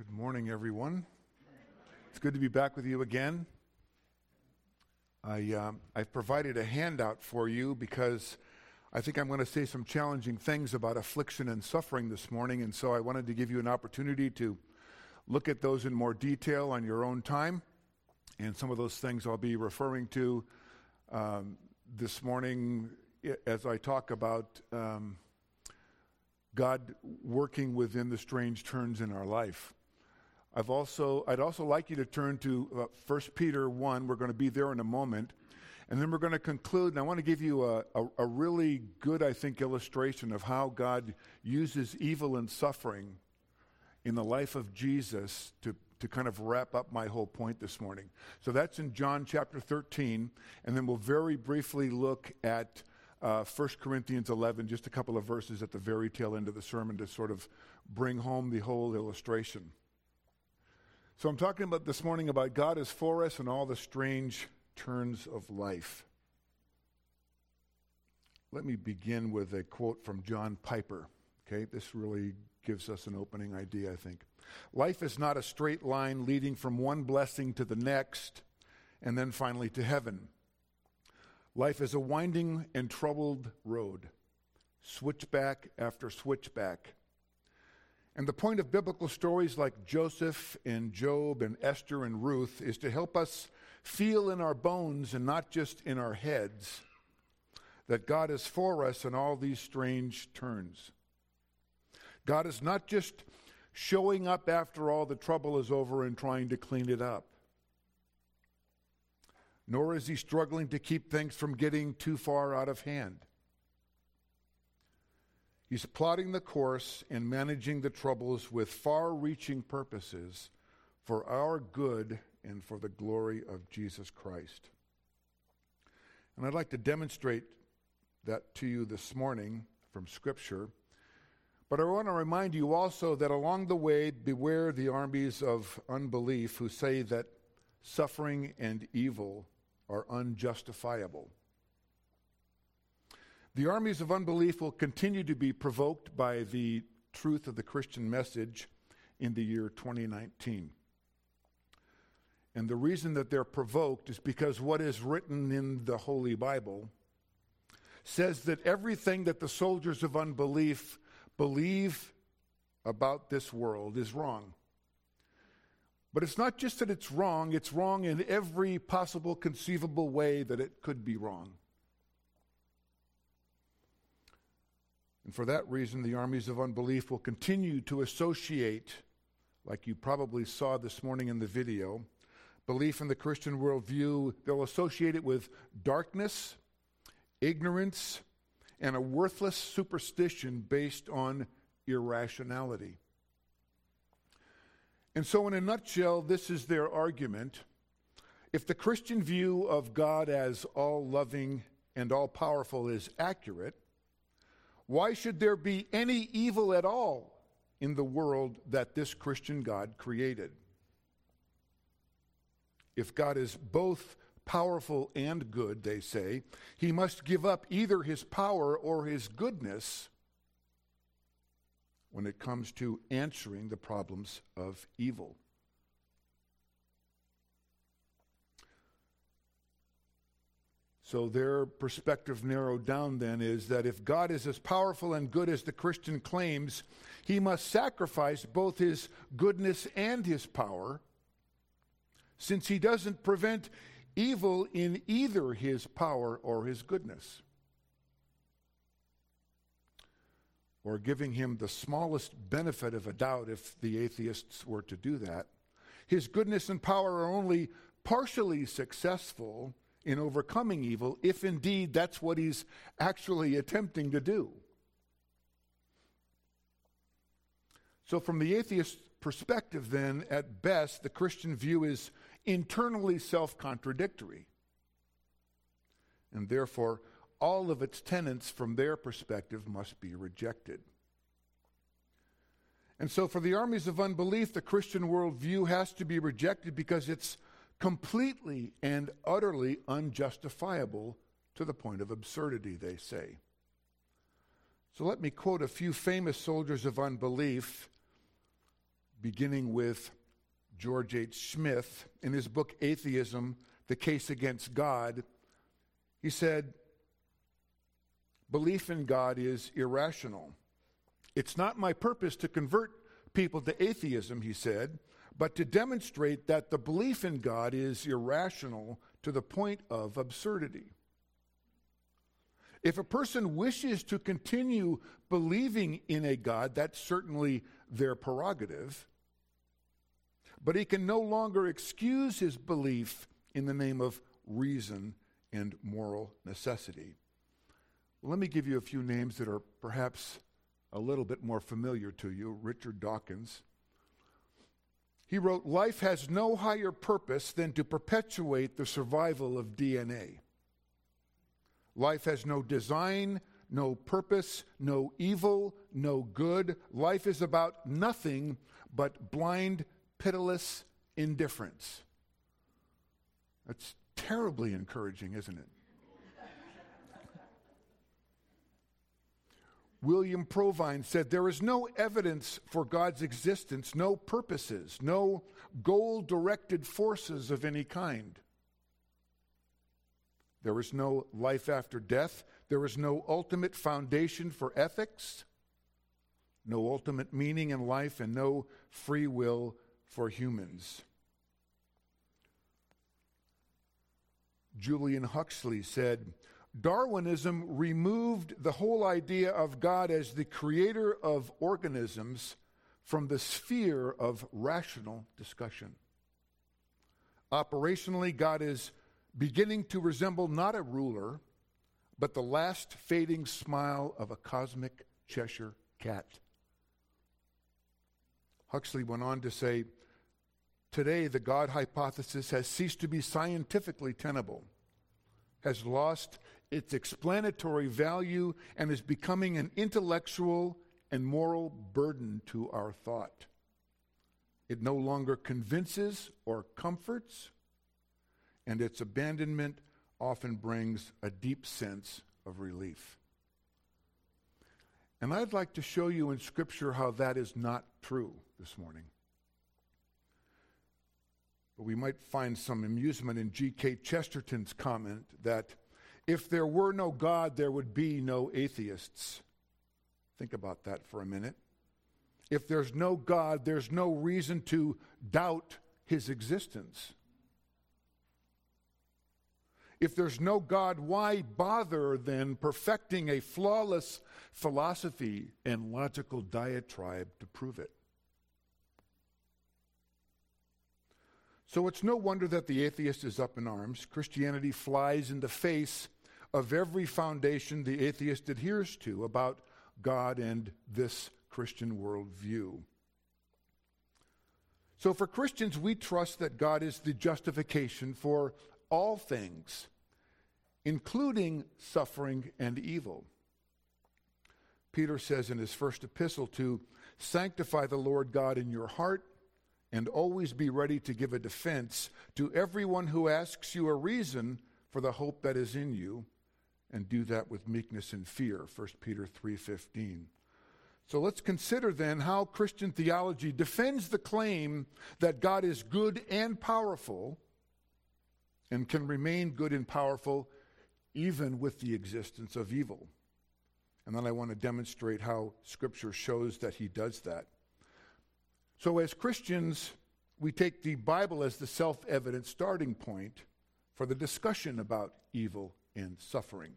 Good morning, everyone. It's good to be back with you again. I've provided a handout for you because I think I'm going to say some challenging things about affliction and suffering this morning, and so I wanted to give you an opportunity to look at those in more detail on your own time. And some of those things I'll be referring to this morning as I talk about God working within the strange turns in our life. I'd also like you to turn to 1 Peter 1. We're going to be there in a moment. And then we're going to conclude, and I want to give you a really good, I think, illustration of how God uses evil and suffering in the life of Jesus to kind of wrap up my whole point this morning. So that's in John chapter 13, and then we'll very briefly look at 1 Corinthians 11, just a couple of verses at the very tail end of the sermon to sort of bring home the whole illustration. So I'm talking about this morning about God is for us and all the strange turns of life. Let me begin with a quote from John Piper. Okay, this really gives us an opening idea, I think. Life is not a straight line leading from one blessing to the next and then finally to heaven. Life is a winding and troubled road, switchback after switchback. And the point of biblical stories like Joseph and Job and Esther and Ruth is to help us feel in our bones and not just in our heads that God is for us in all these strange turns. God is not just showing up after all the trouble is over and trying to clean it up. Nor is he struggling to keep things from getting too far out of hand. He's plotting the course and managing the troubles with far-reaching purposes for our good and for the glory of Jesus Christ. And I'd like to demonstrate that to you this morning from Scripture. But I want to remind you also that along the way, beware the armies of unbelief who say that suffering and evil are unjustifiable. The armies of unbelief will continue to be provoked by the truth of the Christian message in the year 2019. And the reason that they're provoked is because what is written in the Holy Bible says that everything that the soldiers of unbelief believe about this world is wrong. But it's not just that it's wrong in every possible conceivable way that it could be wrong. And for that reason, the armies of unbelief will continue to associate, like you probably saw this morning in the video, belief in the Christian worldview. They'll associate it with darkness, ignorance, and a worthless superstition based on irrationality. And so in a nutshell, this is their argument. If the Christian view of God as all-loving and all-powerful is accurate, why should there be any evil at all in the world that this Christian God created? If God is both powerful and good, they say, he must give up either his power or his goodness when it comes to answering the problems of evil. So their perspective narrowed down then is that if God is as powerful and good as the Christian claims, he must sacrifice both his goodness and his power, since he doesn't prevent evil in either his power or his goodness, or giving him the smallest benefit of a doubt if the atheists were to do that. His goodness and power are only partially successful in overcoming evil, if indeed that's what he's actually attempting to do. So from the atheist perspective then, at best, the Christian view is internally self-contradictory. And therefore, all of its tenets from their perspective must be rejected. And so for the armies of unbelief, the Christian worldview has to be rejected because it's completely and utterly unjustifiable to the point of absurdity, they say. So let me quote a few famous soldiers of unbelief beginning with George H. Smith. In his book, Atheism, The Case Against God, he said, belief in God is irrational. It's not my purpose to convert people to atheism, he said, but to demonstrate that the belief in God is irrational to the point of absurdity. If a person wishes to continue believing in a God, that's certainly their prerogative, but he can no longer excuse his belief in the name of reason and moral necessity. Well, let me give you a few names that are perhaps a little bit more familiar to you. Richard Dawkins. He wrote, "Life has no higher purpose than to perpetuate the survival of DNA. Life has no design, no purpose, no evil, no good. Life is about nothing but blind, pitiless indifference." That's terribly encouraging, isn't it? William Provine said, "There is no evidence for God's existence, no purposes, no goal-directed forces of any kind. There is no life after death. There is no ultimate foundation for ethics, no ultimate meaning in life, and no free will for humans." Julian Huxley said, "Darwinism removed the whole idea of God as the creator of organisms from the sphere of rational discussion. Operationally, God is beginning to resemble not a ruler, but the last fading smile of a cosmic Cheshire cat." Huxley went on to say, "Today, the God hypothesis has ceased to be scientifically tenable, has lost its explanatory value, and is becoming an intellectual and moral burden to our thought. It no longer convinces or comforts, and its abandonment often brings a deep sense of relief." And I'd like to show you in Scripture how that is not true this morning. But we might find some amusement in G.K. Chesterton's comment that if there were no God, there would be no atheists. Think about that for a minute. If there's no God, there's no reason to doubt his existence. If there's no God, why bother then perfecting a flawless philosophy and logical diatribe to prove it? So it's no wonder that the atheist is up in arms. Christianity flies in the face of every foundation the atheist adheres to about God and this Christian worldview. So for Christians, we trust that God is the justification for all things, including suffering and evil. Peter says in his first epistle to sanctify the Lord God in your heart, and always be ready to give a defense to everyone who asks you a reason for the hope that is in you, and do that with meekness and fear, 1 Peter 3:15. So let's consider then how Christian theology defends the claim that God is good and powerful, and can remain good and powerful even with the existence of evil. And then I want to demonstrate how Scripture shows that he does that. So as Christians, we take the Bible as the self-evident starting point for the discussion about evil and suffering.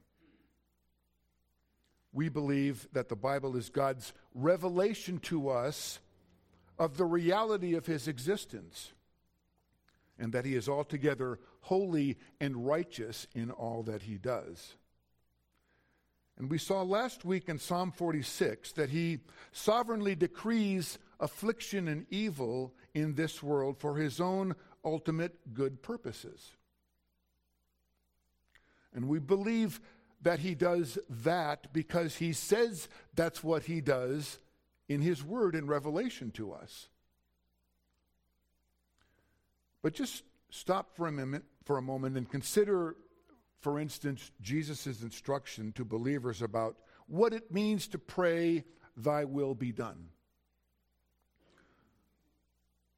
We believe that the Bible is God's revelation to us of the reality of his existence, and that he is altogether holy and righteous in all that he does. And we saw last week in Psalm 46 that he sovereignly decrees affliction and evil in this world for his own ultimate good purposes. And we believe that he does that because he says that's what he does in his word in Revelation to us. But just stop for a moment and consider, for instance, Jesus' instruction to believers about what it means to pray, "Thy will be done."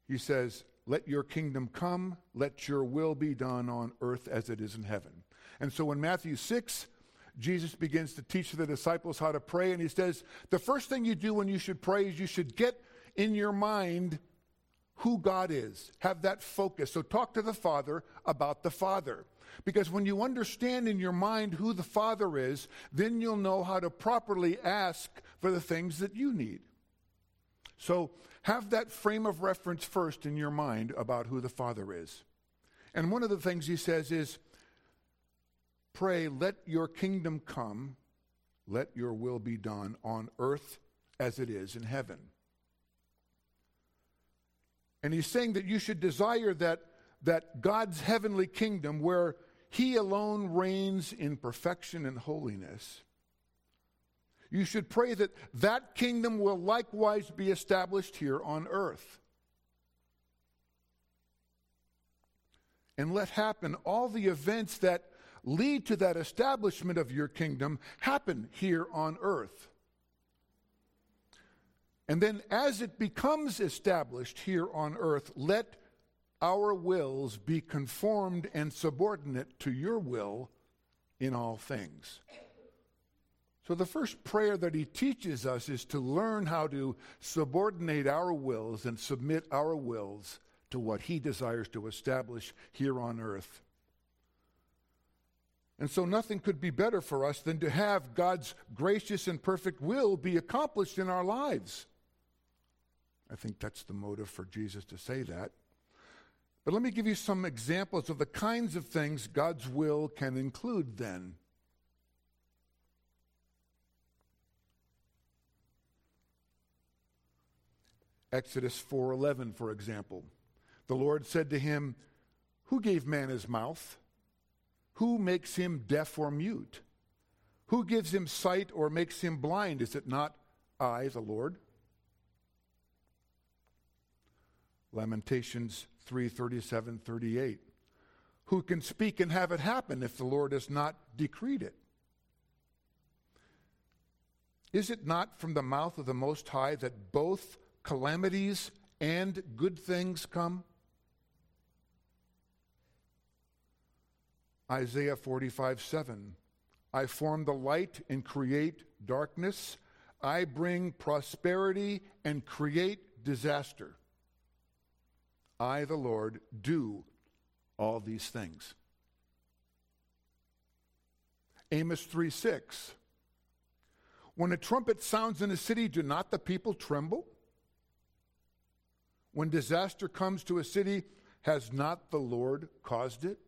he says, let your kingdom come, let your will be done on earth as it is in heaven. And so in Matthew 6, Jesus begins to teach the disciples how to pray, and he says, the first thing you do when you should pray is you should get in your mind who God is. Have that focus. So talk to the Father about the Father. Because when you understand in your mind who the Father is, then you'll know how to properly ask for the things that you need. So have that frame of reference first in your mind about who the Father is. And one of the things he says is, pray, let your kingdom come, let your will be done on earth as it is in heaven. And he's saying that you should desire that God's heavenly kingdom, where he alone reigns in perfection and holiness, you should pray that that kingdom will likewise be established here on earth. And let happen all the events that lead to that establishment of your kingdom happen here on earth. And then as it becomes established here on earth, let our wills be conformed and subordinate to your will in all things. So the first prayer that he teaches us is to learn how to subordinate our wills and submit our wills to what he desires to establish here on earth. And so nothing could be better for us than to have God's gracious and perfect will be accomplished in our lives. I think that's the motive for Jesus to say that. But let me give you some examples of the kinds of things God's will can include then. Exodus 4:11, for example. The Lord said to him, who gave man his mouth? Who makes him deaf or mute? Who gives him sight or makes him blind? Is it not I, the Lord? Lamentations 3:37-38. Who can speak and have it happen if the Lord has not decreed it? Is it not from the mouth of the Most High that both calamities and good things come? Isaiah 45:7. I form the light and create darkness. I bring prosperity and create disaster. I, the Lord, do all these things. Amos 3:6. When a trumpet sounds in a city, do not the people tremble? When disaster comes to a city, has not the Lord caused it?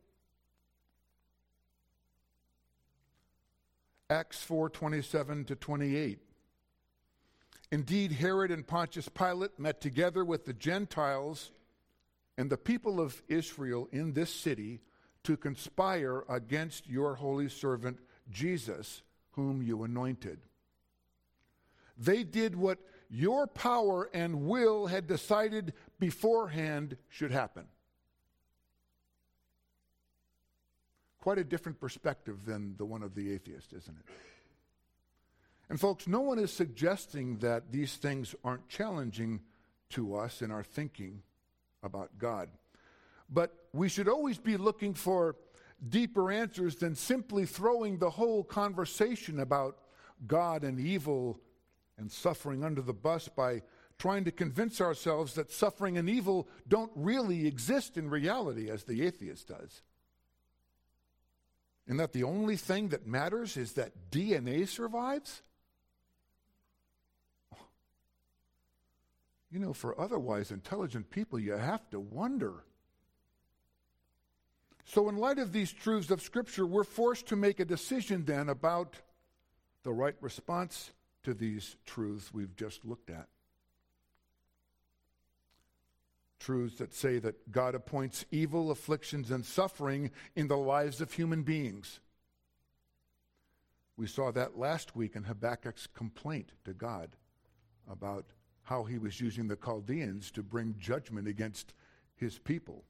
Acts 4:27-28. Indeed, Herod and Pontius Pilate met together with the Gentiles and the people of Israel in this city to conspire against your holy servant Jesus, whom you anointed. They did what your power and will had decided beforehand should happen. Quite a different perspective than the one of the atheist, isn't it? And folks, no one is suggesting that these things aren't challenging to us in our thinking about God. But we should always be looking for deeper answers than simply throwing the whole conversation about God and evil and suffering under the bus by trying to convince ourselves that suffering and evil don't really exist in reality, as the atheist does. And that the only thing that matters is that DNA survives? You know, for otherwise intelligent people, you have to wonder. So in light of these truths of Scripture, we're forced to make a decision then about the right response to these truths we've just looked at. Truths that say that God appoints evil, afflictions, and suffering in the lives of human beings. We saw that last week in Habakkuk's complaint to God about how he was using the Chaldeans to bring judgment against his people.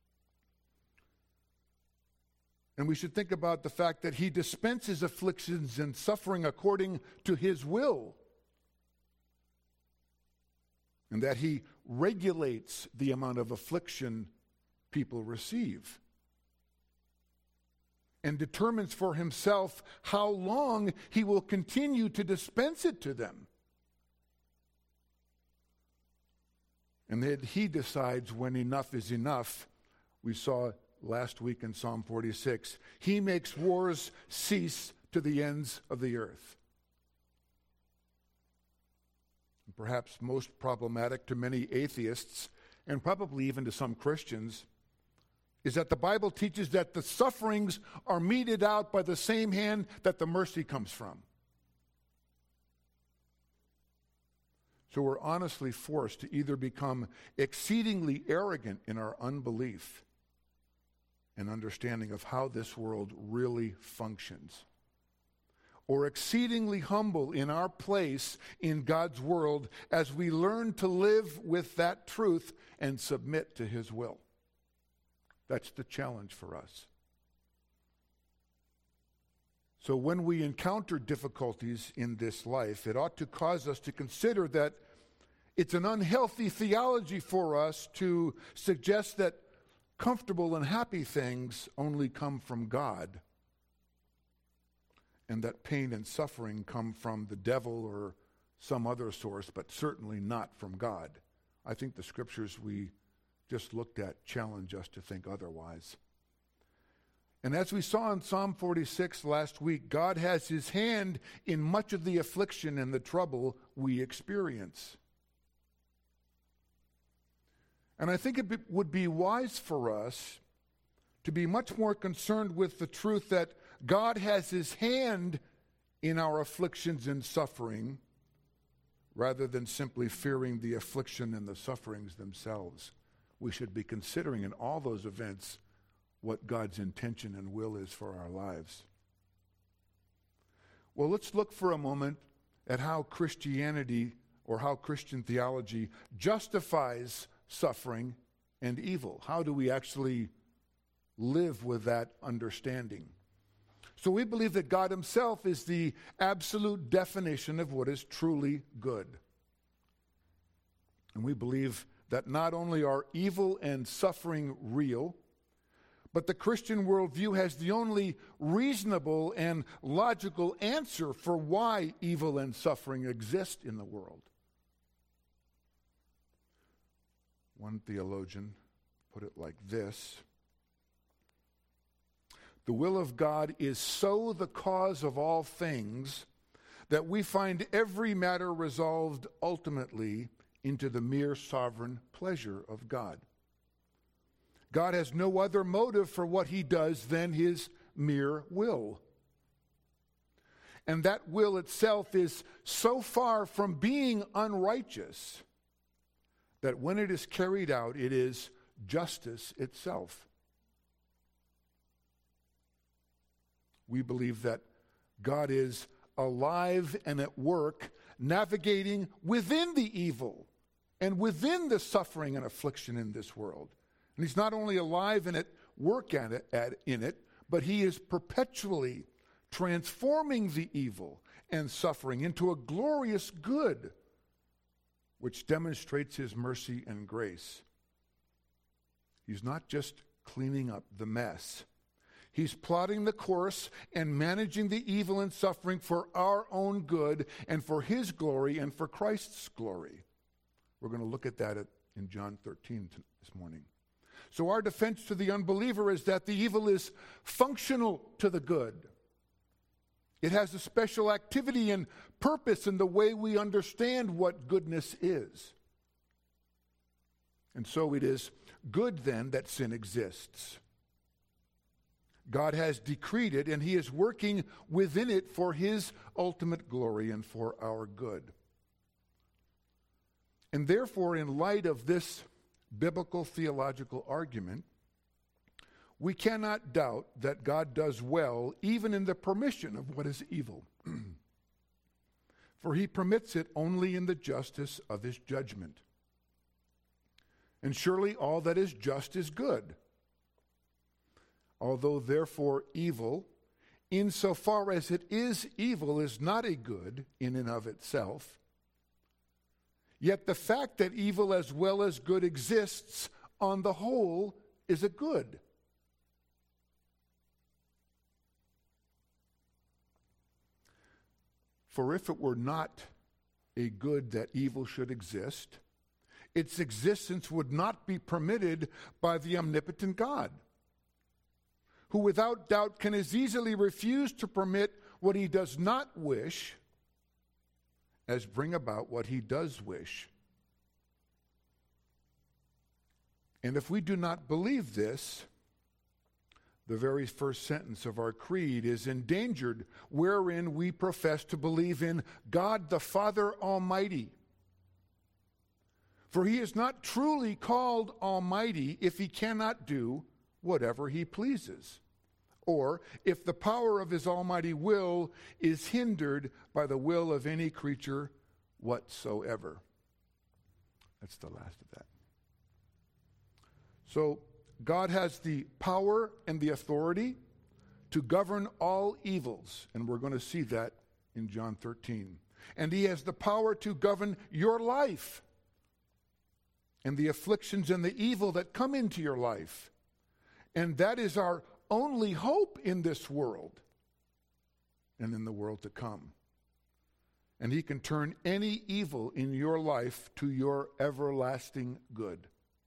And we should think about the fact that he dispenses afflictions and suffering according to his will. and that he regulates the amount of affliction people receive, and determines for himself how long he will continue to dispense it to them. And that he decides when enough is enough. We saw last week in Psalm 46, he makes wars cease to the ends of the earth. And perhaps most problematic to many atheists, and probably even to some Christians, is that the Bible teaches that the sufferings are meted out by the same hand that the mercy comes from. So we're honestly forced to either become exceedingly arrogant in our unbelief and understanding of how this world really functions, or exceedingly humble in our place in God's world as we learn to live with that truth and submit to his will. That's the challenge for us. So when we encounter difficulties in this life, it ought to cause us to consider that it's an unhealthy theology for us to suggest that comfortable and happy things only come from God, and that pain and suffering come from the devil or some other source, but certainly not from God. I think the scriptures we just looked at challenge us to think otherwise. And as we saw in Psalm 46 last week, God has his hand in much of the affliction and the trouble we experience. And I think it would be wise for us to be much more concerned with the truth that God has his hand in our afflictions and suffering, rather than simply fearing the affliction and the sufferings themselves. We should be considering in all those events what God's intention and will is for our lives. Well, let's look for a moment at how Christianity, or how Christian theology, justifies suffering and evil. How do we actually live with that understanding? So we believe that God himself is the absolute definition of what is truly good. And we believe that not only are evil and suffering real, but the Christian worldview has the only reasonable and logical answer for why evil and suffering exist in the world. One theologian put it like this: the will of God is so the cause of all things that we find every matter resolved ultimately into the mere sovereign pleasure of God. God has no other motive for what he does than his mere will. And that will itself is so far from being unrighteous that when it is carried out, it is justice itself. We believe that God is alive and at work, navigating within the evil and within the suffering and affliction in this world. And he's not only alive and at work in it, but he is perpetually transforming the evil and suffering into a glorious good, which demonstrates his mercy and grace. He's not just cleaning up the mess. He's plotting the course and managing the evil and suffering for our own good and for his glory and for Christ's glory. We're going to look at that in John 13 this morning. So our defense to the unbeliever is that the evil is functional to the good. It has a special activity and purpose in the way we understand what goodness is. And so it is good then that sin exists. God has decreed it, and he is working within it for his ultimate glory and for our good. And therefore, in light of this biblical theological argument, we cannot doubt that God does well even in the permission of what is evil. For he permits it only in the justice of his judgment. And surely all that is just is good. Although therefore evil, insofar as it is evil, is not a good in and of itself, Yet the fact that evil as well as good exists on the whole is a good. For if it were not a good that evil should exist, its existence would not be permitted by the omnipotent God, who without doubt can as easily refuse to permit what he does not wish as bring about what he does wish. And if we do not believe this, the very first sentence of our creed is endangered, wherein we profess to believe in God the Father Almighty. For he is not truly called Almighty if he cannot do whatever he pleases, or if the power of his almighty will is hindered by the will of any creature whatsoever. That's the last of that. So God has the power and the authority to govern all evils, and we're going to see that in John 13. And he has the power to govern your life and the afflictions and the evil that come into your life. And that is our only hope in this world and in the world to come. And he can turn any evil in your life to your everlasting good.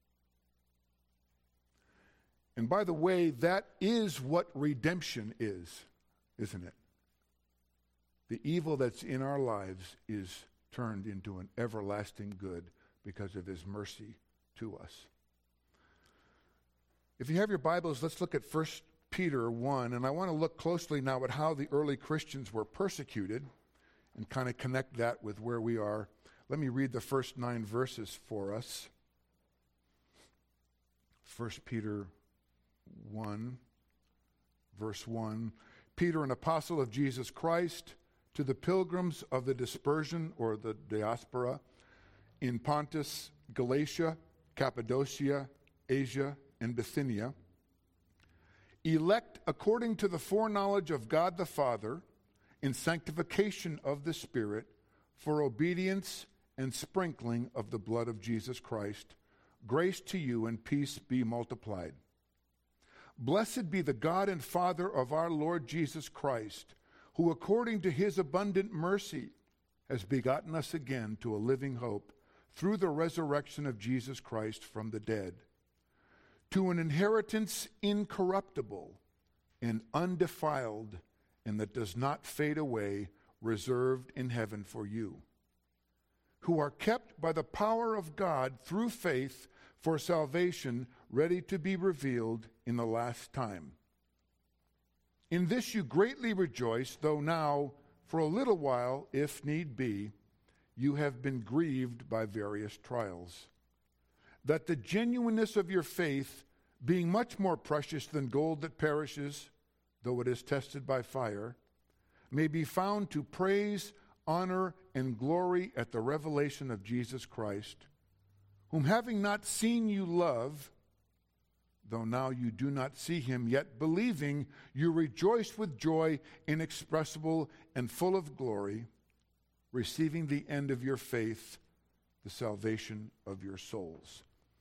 And by the way, that is what redemption is, isn't it? The evil that's in our lives is turned into an everlasting good because of his mercy to us. If you have your Bibles, let's look at 1 Peter 1, and I want to look closely now at how the early Christians were persecuted and kind of connect that with where we are. Let me read the first 9 verses for us. 1 Peter 1, verse 1. Peter, an apostle of Jesus Christ, to the pilgrims of the dispersion or the diaspora in Pontus, Galatia, Cappadocia, Asia, and Bithynia, elect according to the foreknowledge of God the Father, in sanctification of the Spirit, for obedience and sprinkling of the blood of Jesus Christ, grace to you and peace be multiplied. Blessed be the God and Father of our Lord Jesus Christ, who according to his abundant mercy has begotten us again to a living hope through the resurrection of Jesus Christ from the dead, to an inheritance incorruptible and undefiled and that does not fade away, reserved in heaven for you, who are kept by the power of God through faith for salvation, ready to be revealed in the last time. In this you greatly rejoice, though now, for a little while, if need be, you have been grieved by various trials, that the genuineness of your faith, being much more precious than gold that perishes, though it is tested by fire, may be found to praise, honor, and glory at the revelation of Jesus Christ, whom having not seen you love, though now you do not see him, yet believing you rejoice with joy inexpressible and full of glory, receiving the end of your faith, the salvation of your souls.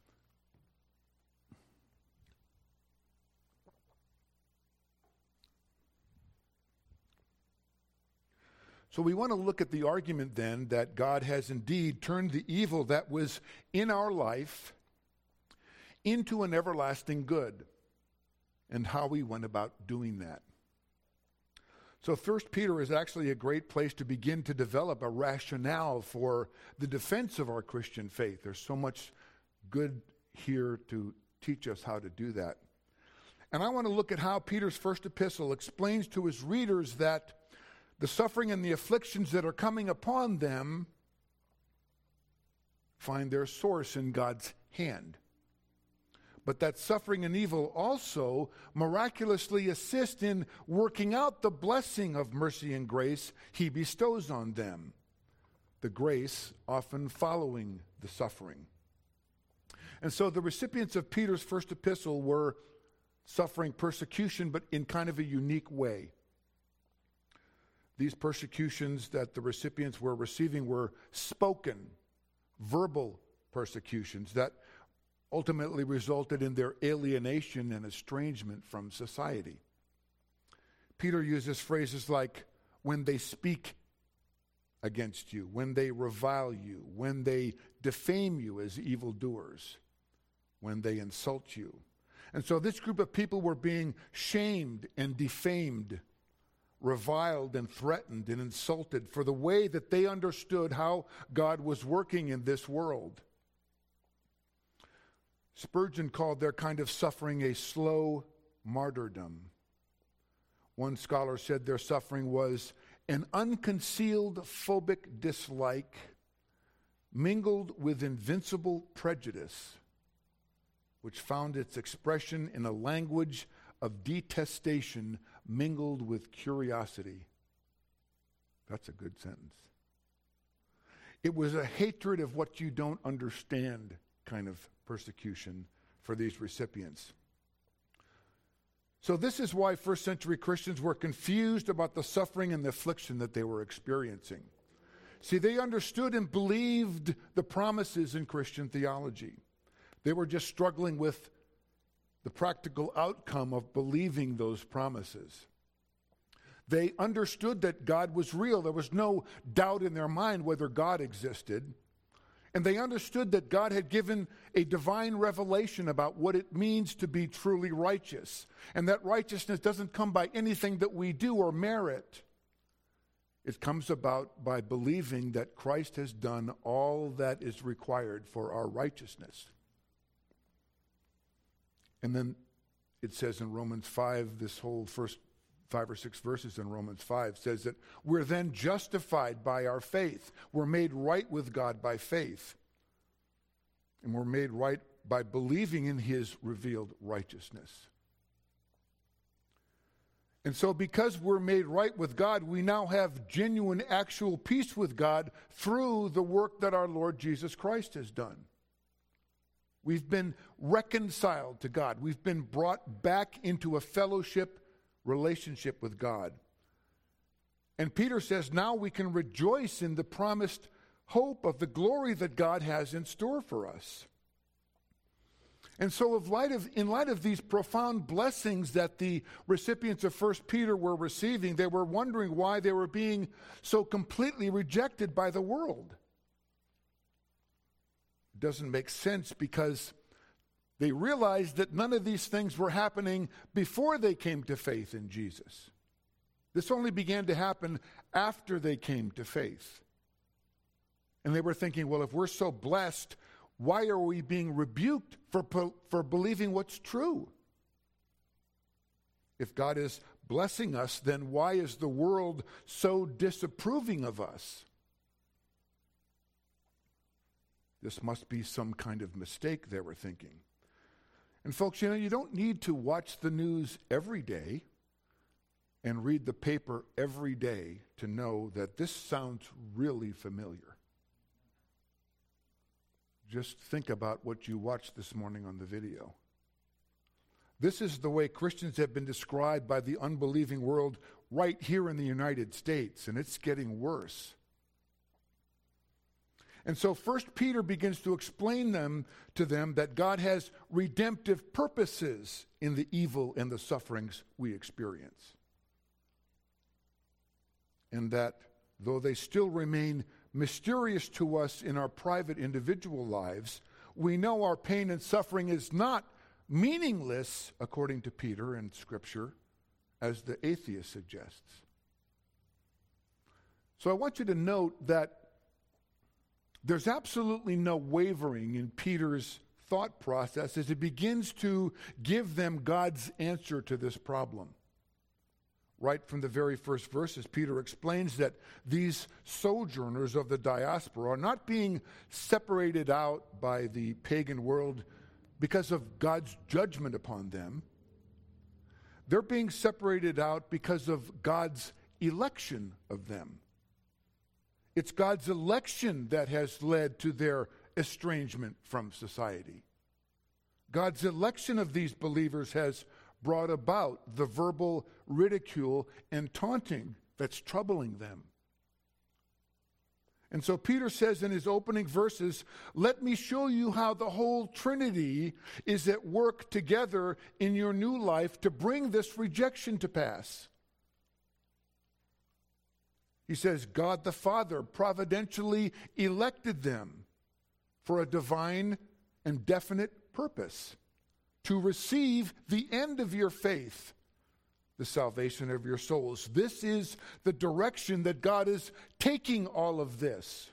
So we want to look at the argument then that God has indeed turned the evil that was in our life into an everlasting good, and how we went about doing that. So 1 Peter is actually a great place to begin to develop a rationale for the defense of our Christian faith. There's so much good here to teach us how to do that. And I want to look at how Peter's first epistle explains to his readers that the suffering and the afflictions that are coming upon them find their source in God's hand. But that suffering and evil also miraculously assist in working out the blessing of mercy and grace he bestows on them. The grace often following the suffering. And so the recipients of Peter's first epistle were suffering persecution, but in kind of a unique way. These persecutions that the recipients were receiving were spoken verbal persecutions that ultimately resulted in their alienation and estrangement from society. Peter uses phrases like, when they speak against you, when they revile you, when they defame you as evildoers, when they insult you. And so this group of people were being shamed and defamed, reviled and threatened and insulted for the way that they understood how God was working in this world. Spurgeon called their kind of suffering a slow martyrdom. One scholar said their suffering was an unconcealed phobic dislike mingled with invincible prejudice, which found its expression in a language of detestation mingled with curiosity. That's a good sentence. It was a hatred of what you don't understand kind of persecution for these recipients. So this is why first century Christians were confused about the suffering and the affliction that they were experiencing. See, they understood and believed the promises in Christian theology. They were just struggling with the practical outcome of believing those promises. They understood that God was real. There was no doubt in their mind whether God existed. And they understood that God had given a divine revelation about what it means to be truly righteous. And that righteousness doesn't come by anything that we do or merit. It comes about by believing that Christ has done all that is required for our righteousness. And then it says in Romans 5, this whole first 5 or 6 verses in Romans 5 says that we're then justified by our faith. We're made right with God by faith. And we're made right by believing in his revealed righteousness. And so because we're made right with God, we now have genuine, actual peace with God through the work that our Lord Jesus Christ has done. We've been reconciled to God. We've been brought back into a fellowship relationship with God. And Peter says now we can rejoice in the promised hope of the glory that God has in store for us. And so in light of these profound blessings that the recipients of 1 Peter were receiving, they were wondering why they were being so completely rejected by the world. It doesn't make sense because they realized that none of these things were happening before they came to faith in Jesus. This only began to happen after they came to faith. And they were thinking, well, if we're so blessed, why are we being rebuked for believing what's true? If God is blessing us, then why is the world so disapproving of us? This must be some kind of mistake, they were thinking. And folks, you don't need to watch the news every day and read the paper every day to know that this sounds really familiar. Just think about what you watched this morning on the video. This is the way Christians have been described by the unbelieving world right here in the United States, and it's getting worse. And so 1 Peter begins to explain to them that God has redemptive purposes in the evil and the sufferings we experience. And that though they still remain mysterious to us in our private individual lives, we know our pain and suffering is not meaningless, according to Peter and Scripture, as the atheist suggests. So I want you to note that there's absolutely no wavering in Peter's thought process as he begins to give them God's answer to this problem. Right from the very first verses, Peter explains that these sojourners of the diaspora are not being separated out by the pagan world because of God's judgment upon them. They're being separated out because of God's election of them. It's God's election that has led to their estrangement from society. God's election of these believers has brought about the verbal ridicule and taunting that's troubling them. And so Peter says in his opening verses, let me show you how the whole Trinity is at work together in your new life to bring this rejection to pass. He says, God the Father providentially elected them for a divine and definite purpose, to receive the end of your faith, the salvation of your souls. This is the direction that God is taking all of this.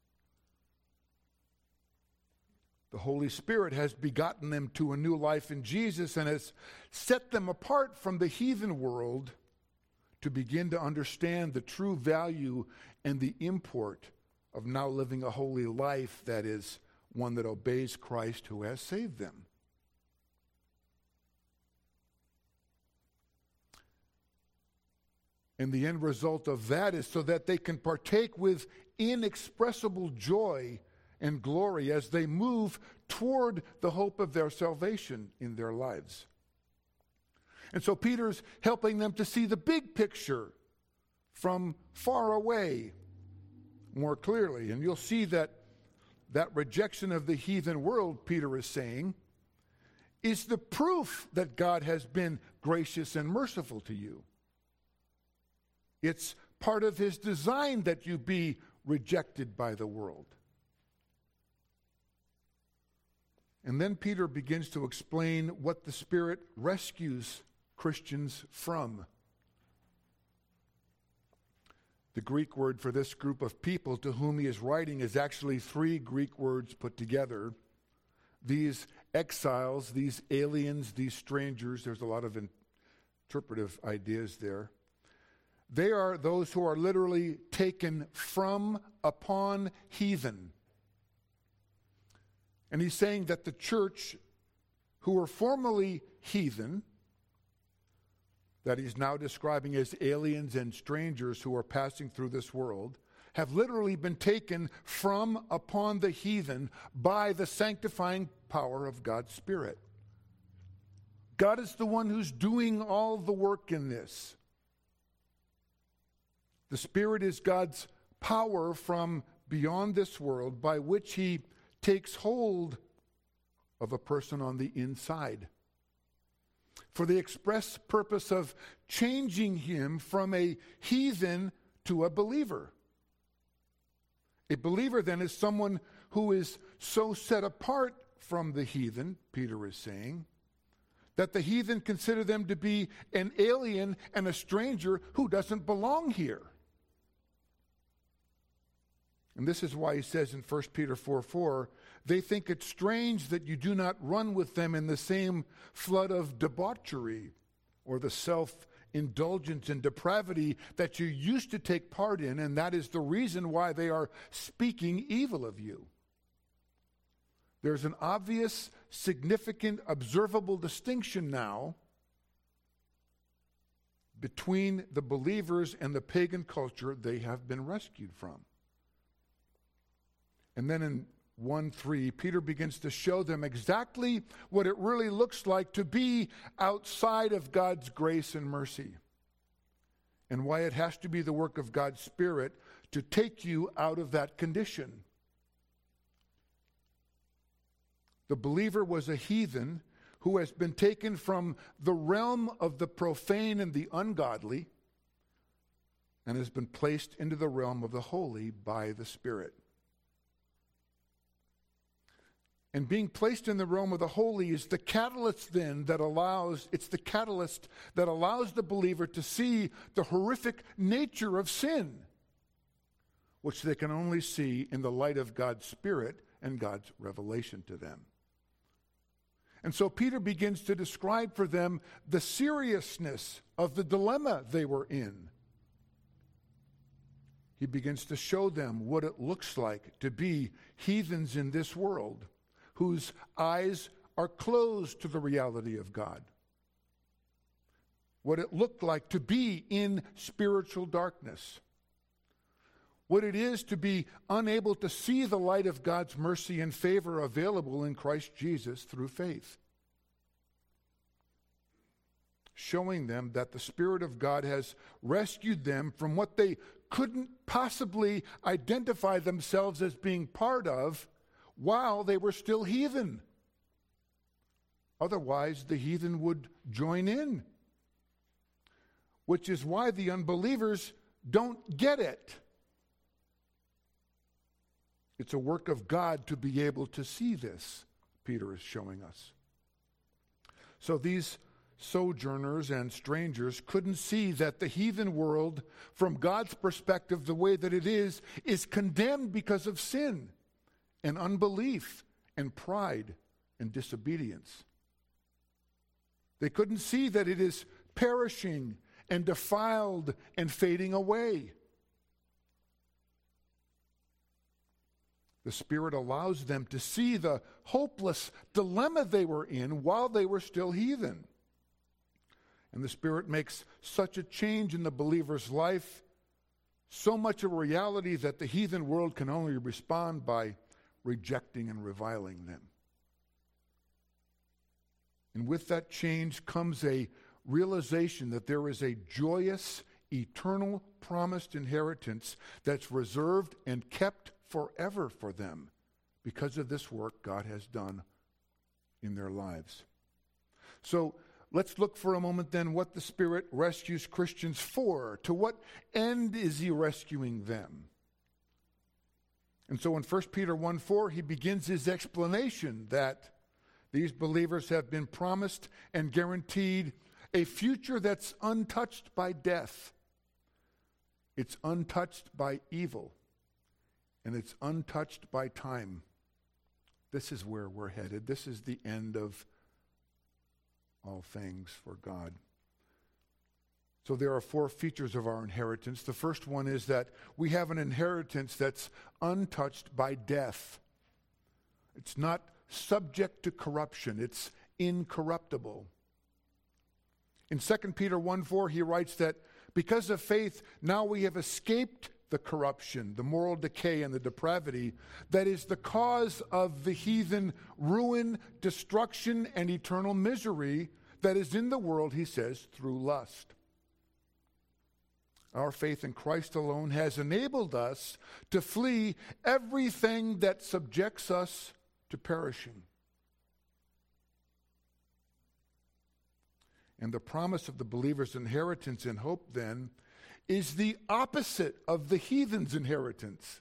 The Holy Spirit has begotten them to a new life in Jesus and has set them apart from the heathen world to begin to understand the true value and the import of now living a holy life that is one that obeys Christ who has saved them. And the end result of that is so that they can partake with inexpressible joy and glory as they move toward the hope of their salvation in their lives. And so Peter's helping them to see the big picture from far away more clearly. And you'll see that rejection of the heathen world, Peter is saying, is the proof that God has been gracious and merciful to you. It's part of his design that you be rejected by the world. And then Peter begins to explain what the Spirit rescues Christians from. The Greek word for this group of people to whom he is writing is actually 3 Greek words put together. These exiles, these aliens, these strangers, there's a lot of interpretive ideas there. They are those who are literally taken from upon heathen. And he's saying that the church, who were formerly heathen, that he's now describing as aliens and strangers who are passing through this world, have literally been taken from upon the heathen by the sanctifying power of God's Spirit. God is the one who's doing all the work in this. The Spirit is God's power from beyond this world by which he takes hold of a person on the inside for the express purpose of changing him from a heathen to a believer. A believer then is someone who is so set apart from the heathen, Peter is saying, that the heathen consider them to be an alien and a stranger who doesn't belong here. And this is why he says in 1 Peter 4:4, they think it strange that you do not run with them in the same flood of debauchery or the self-indulgence and depravity that you used to take part in, and that is the reason why they are speaking evil of you. There's an obvious, significant, observable distinction now between the believers and the pagan culture they have been rescued from. And then in 1:3, Peter begins to show them exactly what it really looks like to be outside of God's grace and mercy, and why it has to be the work of God's Spirit to take you out of that condition. The believer was a heathen who has been taken from the realm of the profane and the ungodly and has been placed into the realm of the holy by the Spirit. And being placed in the realm of the holy is the catalyst then that allows the believer to see the horrific nature of sin, which they can only see in the light of God's Spirit and God's revelation to them. And so Peter begins to describe for them the seriousness of the dilemma they were in. He begins to show them what it looks like to be heathens in this world, whose eyes are closed to the reality of God. What it looked like to be in spiritual darkness. What it is to be unable to see the light of God's mercy and favor available in Christ Jesus through faith. Showing them that the Spirit of God has rescued them from what they couldn't possibly identify themselves as being part of while they were still heathen. Otherwise, the heathen would join in, which is why the unbelievers don't get it. It's a work of God to be able to see this, Peter is showing us. So these sojourners and strangers couldn't see that the heathen world, from God's perspective, the way that it is condemned because of sin and unbelief and pride and disobedience. They couldn't see that it is perishing and defiled and fading away. The Spirit allows them to see the hopeless dilemma they were in while they were still heathen. And the Spirit makes such a change in the believer's life, so much of a reality that the heathen world can only respond by rejecting and reviling them. And with that change comes a realization that there is a joyous, eternal, promised inheritance that's reserved and kept forever for them because of this work God has done in their lives. So let's look for a moment then what the Spirit rescues Christians for. To what end is he rescuing them? And so in 1 Peter 1:4, he begins his explanation that these believers have been promised and guaranteed a future that's untouched by death. It's untouched by evil. And it's untouched by time. This is where we're headed. This is the end of all things for God. So there are 4 features of our inheritance. The first one is that we have an inheritance that's untouched by death. It's not subject to corruption. It's incorruptible. In 2 Peter 1:4, he writes that because of faith, now we have escaped the corruption, the moral decay, and the depravity that is the cause of the heathen ruin, destruction, and eternal misery that is in the world, he says, through lust. Our faith in Christ alone has enabled us to flee everything that subjects us to perishing. And the promise of the believer's inheritance and hope, then, is the opposite of the heathen's inheritance.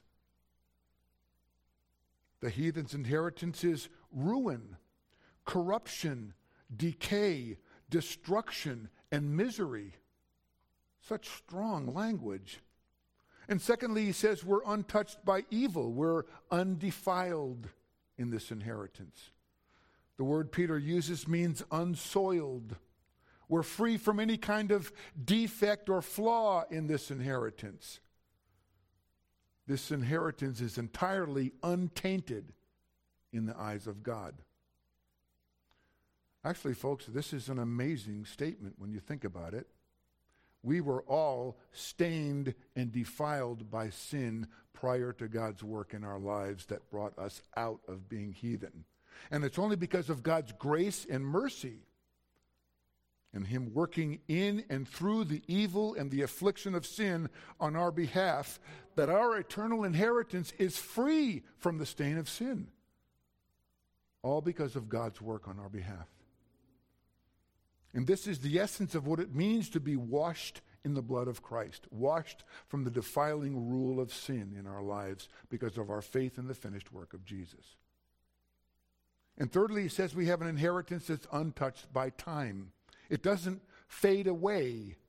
The heathen's inheritance is ruin, corruption, decay, destruction, and misery. Such strong language. And secondly, he says we're untouched by evil. We're undefiled in this inheritance. The word Peter uses means unsoiled. We're free from any kind of defect or flaw in this inheritance. This inheritance is entirely untainted in the eyes of God. Actually, folks, this is an amazing statement when you think about it. We were all stained and defiled by sin prior to God's work in our lives that brought us out of being heathen. And it's only because of God's grace and mercy and him working in and through the evil and the affliction of sin on our behalf that our eternal inheritance is free from the stain of sin. All because of God's work on our behalf. And this is the essence of what it means to be washed in the blood of Christ, washed from the defiling rule of sin in our lives because of our faith in the finished work of Jesus. And thirdly, he says we have an inheritance that's untouched by time. It doesn't fade away.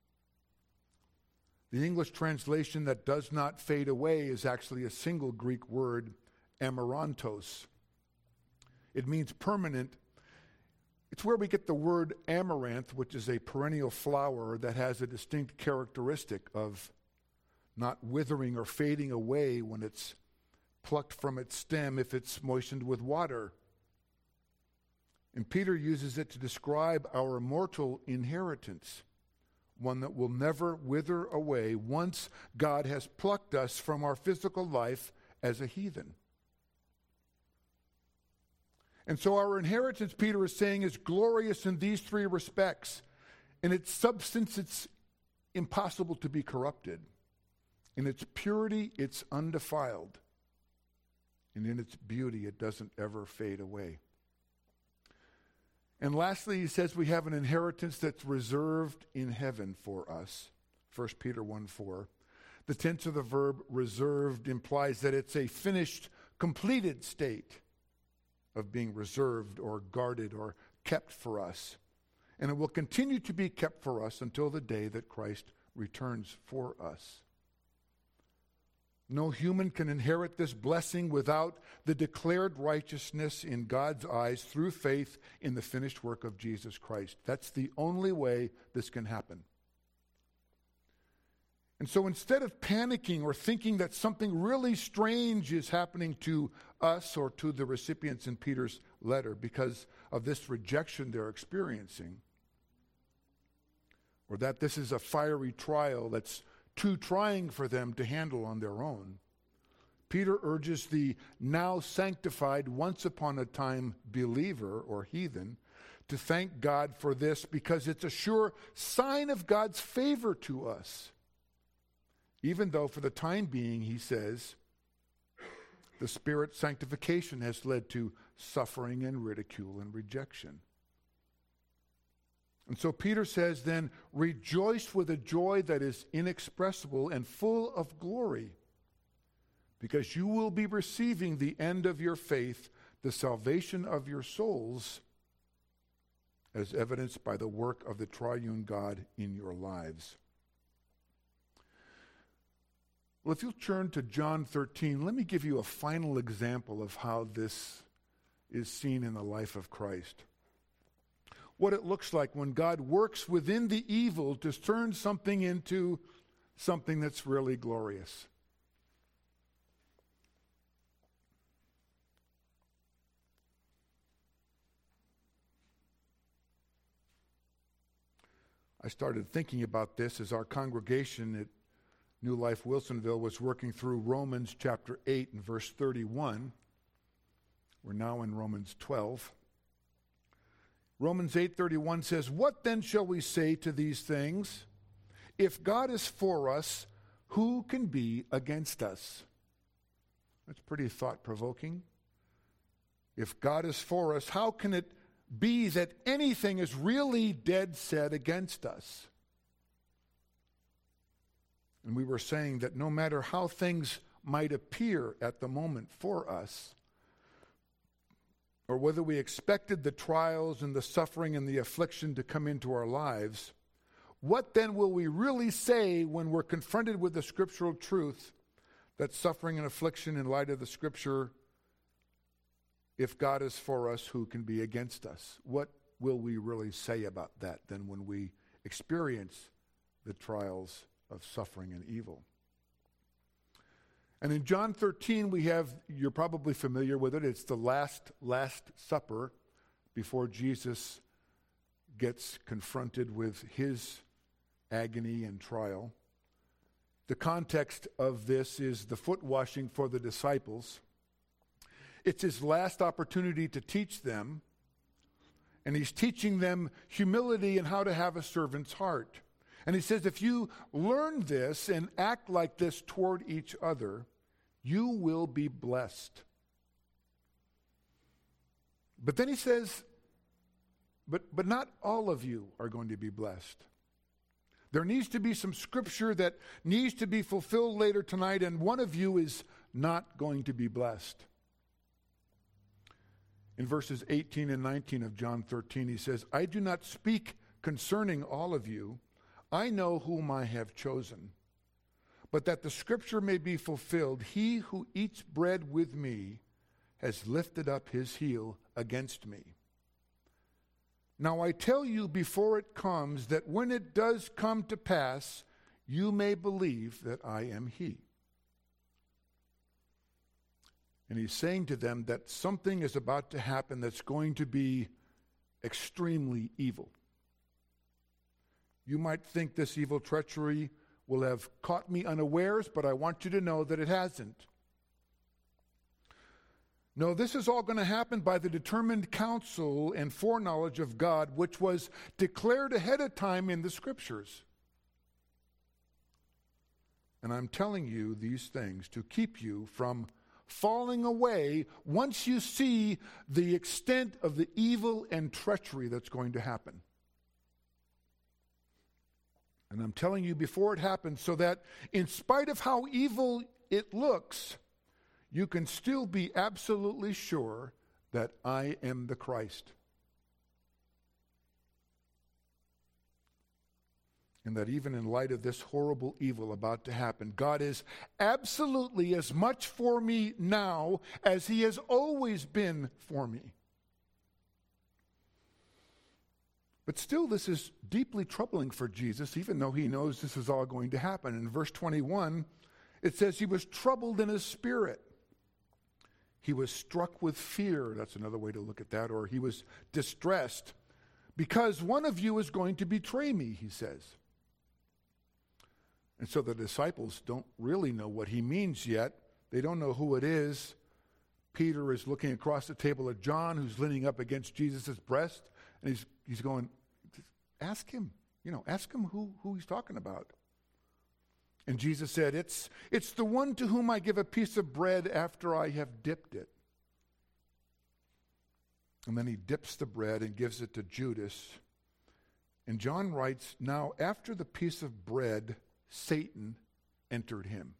The English translation that does not fade away is actually a single Greek word, amarantos. It means permanent. It's where we get the word amaranth, which is a perennial flower that has a distinct characteristic of not withering or fading away when it's plucked from its stem if it's moistened with water. And Peter uses it to describe our immortal inheritance, one that will never wither away once God has plucked us from our physical life as a heathen. And so our inheritance, Peter is saying, is glorious in these 3 respects. In its substance, it's impossible to be corrupted. In its purity, it's undefiled. And in its beauty, it doesn't ever fade away. And lastly, he says we have an inheritance that's reserved in heaven for us. 1 Peter 1:4. The tense of the verb reserved implies that it's a finished, completed state of being reserved or guarded or kept for us. And it will continue to be kept for us until the day that Christ returns for us. No human can inherit this blessing without the declared righteousness in God's eyes through faith in the finished work of Jesus Christ. That's the only way this can happen. And so instead of panicking or thinking that something really strange is happening to us or to the recipients in Peter's letter because of this rejection they're experiencing, or that this is a fiery trial that's too trying for them to handle on their own, Peter urges the now sanctified, once upon a time believer or heathen to thank God for this because it's a sure sign of God's favor to us. Even though for the time being, he says, the Spirit's sanctification has led to suffering and ridicule and rejection. And so Peter says then, rejoice with a joy that is inexpressible and full of glory, because you will be receiving the end of your faith, the salvation of your souls, as evidenced by the work of the triune God in your lives. Well, if you'll turn to John 13, let me give you a final example of how this is seen in the life of Christ. What it looks like when God works within the evil to turn something into something that's really glorious. I started thinking about this as our congregation at New Life Wilsonville was working through Romans chapter 8 and verse 31. We're now in Romans 12. Romans 8:31 says, "What then shall we say to these things? If God is for us, who can be against us?" That's pretty thought-provoking. If God is for us, how can it be that anything is really dead set against us? And we were saying that no matter how things might appear at the moment for us, or whether we expected the trials and the suffering and the affliction to come into our lives, what then will we really say when we're confronted with the scriptural truth that suffering and affliction in light of the scripture, if God is for us, who can be against us? What will we really say about that then when we experience the trials of suffering and evil? And in John 13, we have, you're probably familiar with it, it's the last supper before Jesus gets confronted with his agony and trial. The context of this is the foot washing for the disciples. It's his last opportunity to teach them, and he's teaching them humility and how to have a servant's heart. And he says, if you learn this and act like this toward each other, you will be blessed. But then he says, but not all of you are going to be blessed. There needs to be some scripture that needs to be fulfilled later tonight, and one of you is not going to be blessed. In verses 18 and 19 of John 13, he says, I do not speak concerning all of you. I know whom I have chosen. But that the scripture may be fulfilled, he who eats bread with me has lifted up his heel against me. Now I tell you before it comes, that when it does come to pass, you may believe that I am he. And he's saying to them that something is about to happen that's going to be extremely evil. You might think this evil treachery will have caught me unawares, but I want you to know that it hasn't. No, this is all going to happen by the determined counsel and foreknowledge of God, which was declared ahead of time in the scriptures. And I'm telling you these things to keep you from falling away once you see the extent of the evil and treachery that's going to happen. And I'm telling you before it happens so that in spite of how evil it looks, you can still be absolutely sure that I am the Christ. And that even in light of this horrible evil about to happen, God is absolutely as much for me now as he has always been for me. But still, this is deeply troubling for Jesus, even though he knows this is all going to happen. In verse 21, it says he was troubled in his spirit. He was struck with fear. That's another way to look at that. Or he was distressed because one of you is going to betray me, he says. And so the disciples don't really know what he means yet. They don't know who it is. Peter is looking across the table at John, who's leaning up against Jesus' breast, and he's going, ask him, ask him who he's talking about. And Jesus said, it's the one to whom I give a piece of bread after I have dipped it. And then he dips the bread and gives it to Judas. And John writes, now after the piece of bread, Satan entered him.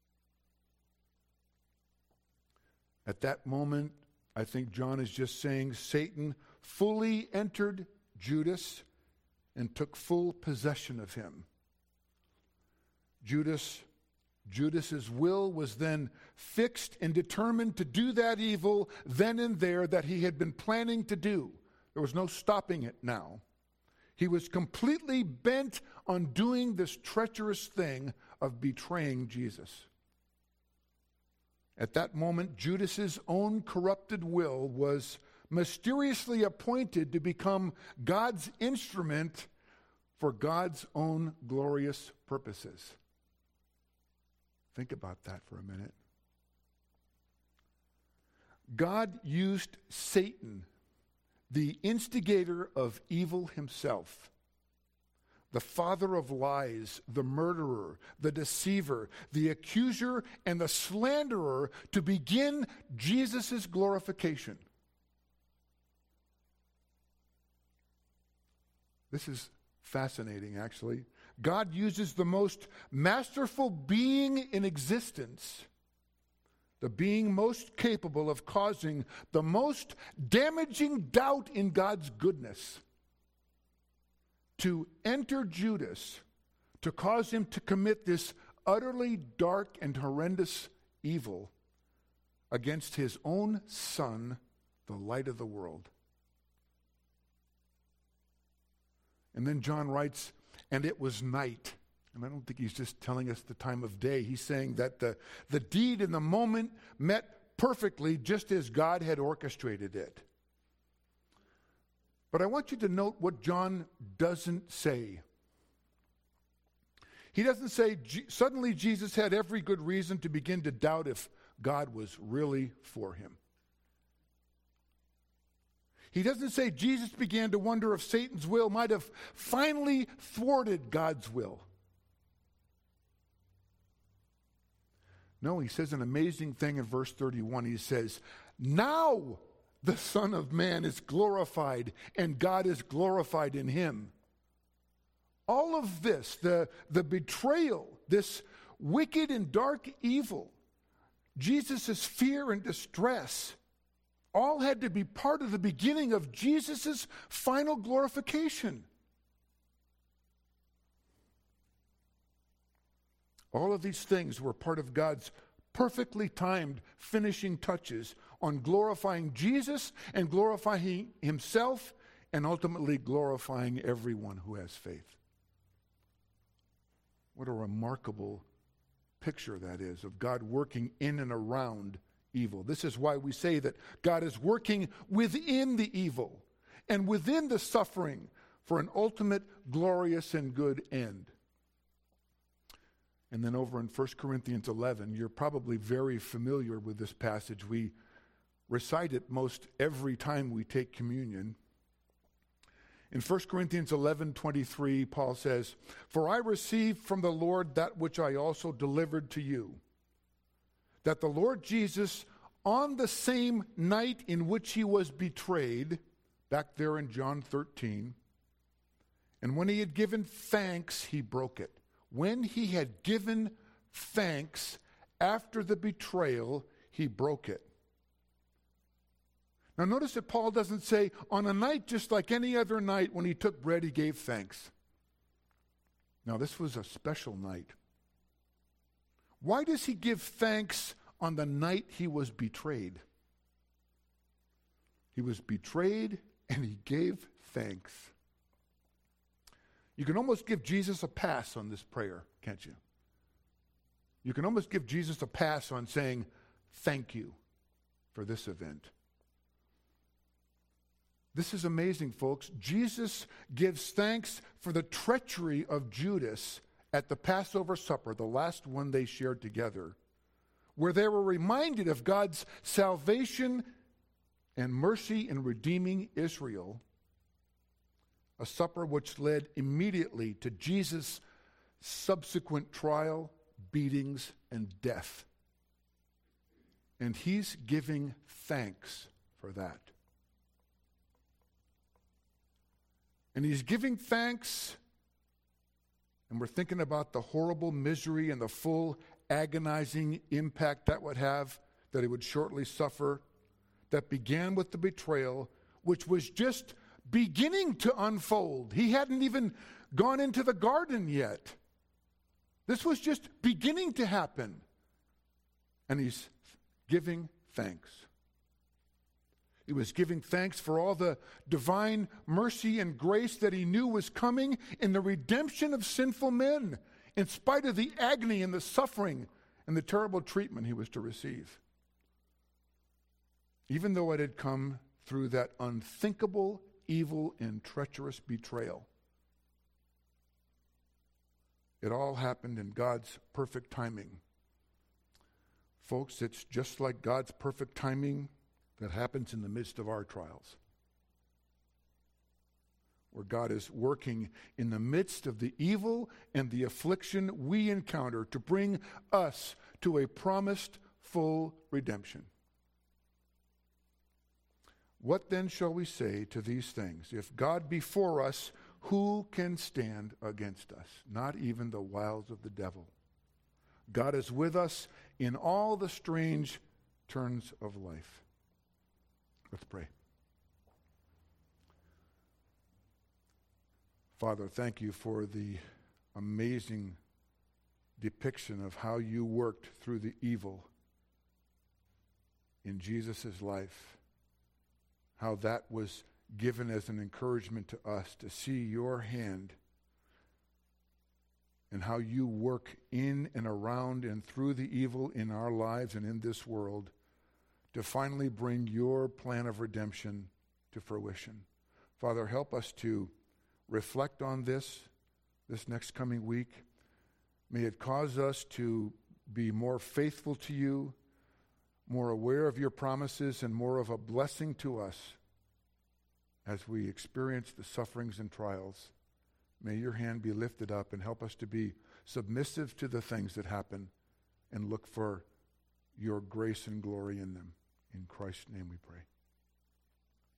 At that moment, I think John is just saying Satan fully entered Judas and took full possession of him. Judas's will was then fixed and determined to do that evil then and there that he had been planning to do. There was no stopping it now. He was completely bent on doing this treacherous thing of betraying Jesus. At that moment, Judas's own corrupted will was mysteriously appointed to become God's instrument for God's own glorious purposes. Think about that for a minute. God used Satan, the instigator of evil himself, the father of lies, the murderer, the deceiver, the accuser, and the slanderer, to begin Jesus' glorification. This is fascinating, actually. God uses the most masterful being in existence, the being most capable of causing the most damaging doubt in God's goodness, to enter Judas, to cause him to commit this utterly dark and horrendous evil against his own Son, the light of the world. And then John writes, and it was night. And I don't think he's just telling us the time of day. He's saying that the deed in the moment met perfectly just as God had orchestrated it. But I want you to note what John doesn't say. He doesn't say suddenly Jesus had every good reason to begin to doubt if God was really for him. He doesn't say Jesus began to wonder if Satan's will might have finally thwarted God's will. No, he says an amazing thing in verse 31. He says, now the Son of Man is glorified, and God is glorified in him. All of this, the betrayal, this wicked and dark evil, Jesus' fear and distress, all had to be part of the beginning of Jesus' final glorification. All of these things were part of God's perfectly timed finishing touches on glorifying Jesus and glorifying himself and ultimately glorifying everyone who has faith. What a remarkable picture that is of God working in and around evil. This is why we say that God is working within the evil and within the suffering for an ultimate glorious and good end. And then over in 1 Corinthians 11, you're probably very familiar with this passage. We recite it most every time we take communion. In 1 Corinthians 11:23, Paul says, "For I received from the Lord that which I also delivered to you, that the Lord Jesus, on the same night in which he was betrayed," back there in John 13, "and when he had given thanks, he broke it." When he had given thanks after the betrayal, he broke it. Now notice that Paul doesn't say, on a night just like any other night when he took bread, he gave thanks. Now this was a special night. Why does he give thanks on the night he was betrayed? He was betrayed and he gave thanks. You can almost give Jesus a pass on this prayer, can't you? You can almost give Jesus a pass on saying, thank you for this event. This is amazing, folks. Jesus gives thanks for the treachery of Judas at the Passover supper, the last one they shared together, where they were reminded of God's salvation and mercy in redeeming Israel, a supper which led immediately to Jesus' subsequent trial, beatings, and death. And he's giving thanks for that. And he's giving thanks, and we're thinking about the horrible misery and the full agonizing impact that would have, that he would shortly suffer, that began with the betrayal, which was just beginning to unfold. He hadn't even gone into the garden yet. This was just beginning to happen. And he's giving thanks. He was giving thanks for all the divine mercy and grace that he knew was coming in the redemption of sinful men, in spite of the agony and the suffering and the terrible treatment he was to receive. Even though it had come through that unthinkable, evil, and treacherous betrayal. It all happened in God's perfect timing. Folks, it's just like God's perfect timing that happens in the midst of our trials, where God is working in the midst of the evil and the affliction we encounter to bring us to a promised full redemption. What then shall we say to these things? If God be for us, who can stand against us? Not even the wiles of the devil. God is with us in all the strange turns of life. Let's pray. Father, thank you for the amazing depiction of how you worked through the evil in Jesus' life. How that was given as an encouragement to us to see your hand and how you work in and around and through the evil in our lives and in this world to finally bring your plan of redemption to fruition. Father, help us to reflect on this next coming week. May it cause us to be more faithful to you, more aware of your promises, and more of a blessing to us as we experience the sufferings and trials. May your hand be lifted up and help us to be submissive to the things that happen and look for your grace and glory in them. In Christ's name we pray.